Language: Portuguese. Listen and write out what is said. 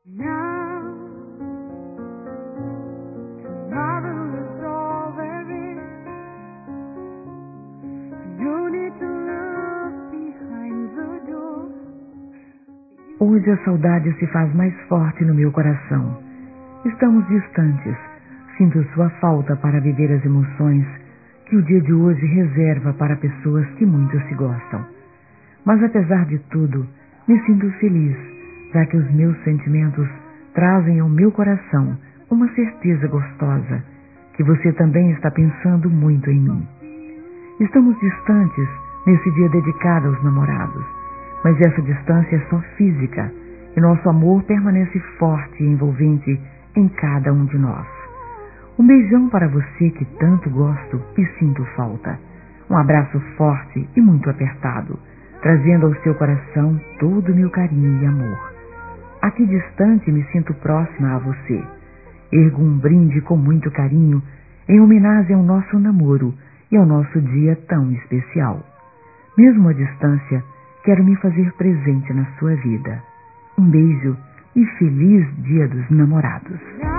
Now, tomorrow is all there is. You need to look behind the door. Hoje a saudade se faz mais forte no meu coração. Estamos distantes. Sinto sua falta para viver as emoções que o dia de hoje reserva para pessoas que muito se gostam. Mas apesar de tudo, me sinto feliz, já que os meus sentimentos trazem ao meu coração uma certeza gostosa, que você também está pensando muito em mim. Estamos distantes nesse dia dedicado aos namorados, mas essa distância é só física e nosso amor permanece forte e envolvente em cada um de nós. Um beijão para você que tanto gosto e sinto falta. Um abraço forte e muito apertado, trazendo ao seu coração todo o meu carinho e amor. Aqui distante me sinto próxima a você. Ergo um brinde com muito carinho em homenagem ao nosso namoro e ao nosso dia tão especial. Mesmo à distância, quero me fazer presente na sua vida. Um beijo e feliz Dia dos Namorados.